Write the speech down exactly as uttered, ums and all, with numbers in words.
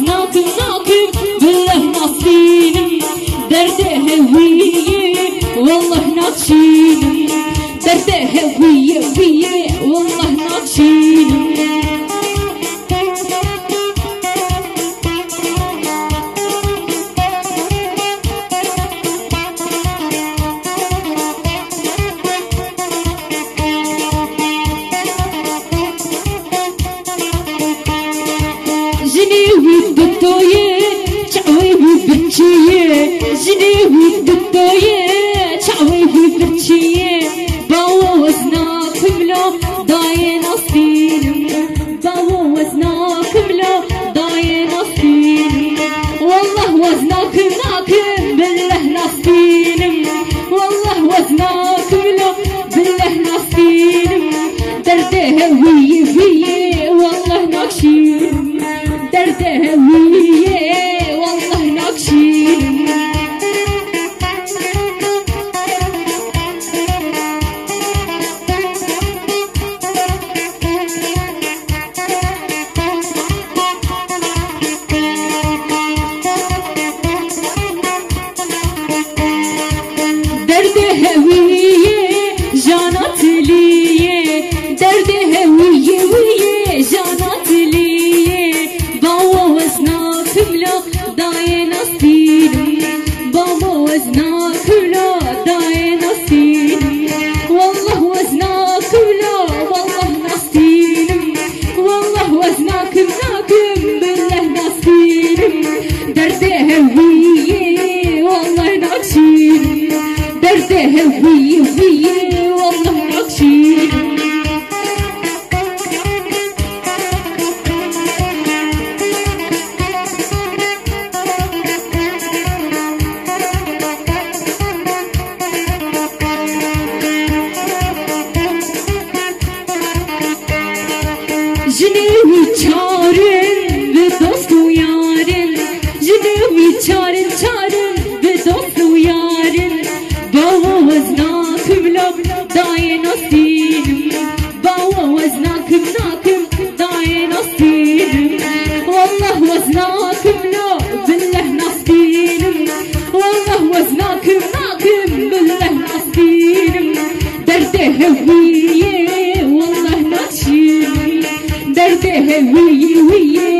ناكم ناكم بالله ناصينم درده هوية والله ناكشينم درده هوية هوية والله ناكشينم جنيوي الدكتوية شعوي ببرشية جنيوي الدكتوية شعوي ببرشية بوزناكم لو ضاين أصينم بوزناكم لو ضاين أصينم والله وزناكم ناكم بالله نصينم والله وزناكم لو بالله نصينم درده هوية هوية والله ناكشينم درده هوية والله ناكشينم درده هوية جانات ليه درده هوية هوية جانات ليه بوزناكم لو ضاين أصينم بوزناكم لو ضاين أصينم والله وزناكم لو والله نصينم والله وزناكم ناكم بالله نصينم درده هوية والله ناكشينم درده هوية هوية والله ناكشينم جنوي çarın ve dostu yarın جنوي çarın çarın ve dostu yarın بوزناكم لو ضاين أصينم بوزناكم ناكم ضاين أصينم والله وزناكم لو بالله نصينم والله وزناكم ناكم بالله نصينم درده هوية والله ناكشينم درده هوية هوية